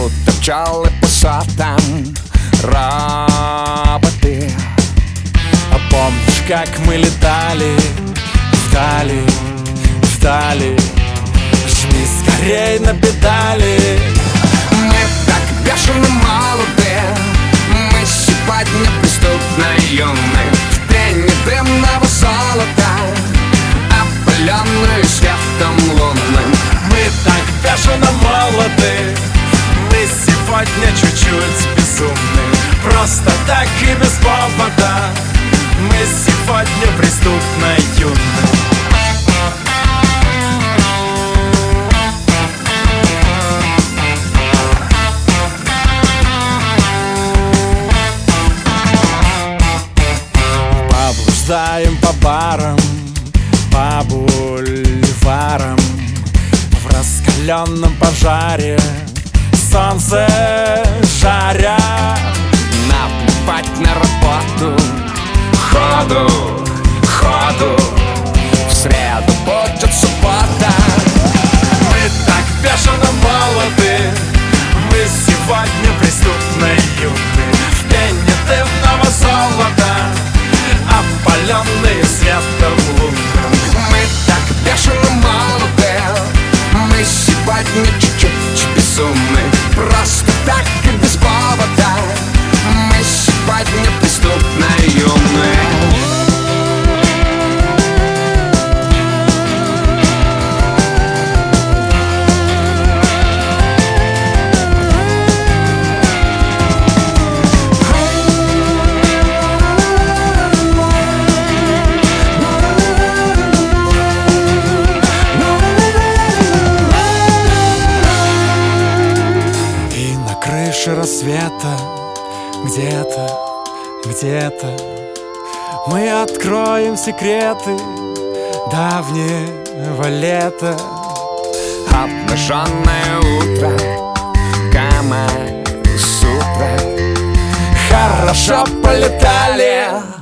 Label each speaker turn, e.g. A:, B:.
A: будто пчелы по сотам роботы.
B: А помнишь, как мы летали вдали, вдали? Жми скорей на педали.
A: Мы так бешено молоды, мы сегодня преступно юны. В пене дымного золота, опаленные светом лунным.
B: Мы так бешено молоды, мы сегодня чуть-чуть безумны. Просто так и без повода, мы сегодня преступно юны. Поблуждаем по барам, по бульварам, в раскаленном пожаре солнце жаря.
A: Наплевать на работу, ходу, ходу, в среду будет суббота.
B: Мы так бешено молоды, мы сегодня преступно юны. В пене дымного золота, опаленные светом лунным.
A: Мы так бешено молоды, мы сегодня чуть-чуть безумны. Просто так и без повода, мы сегодня преступно юны.
B: Рассвета где-то, где-то мы откроем секреты давнего лета.
A: Обнаженное утро, Кама-сутра.
B: Хорошо полетали.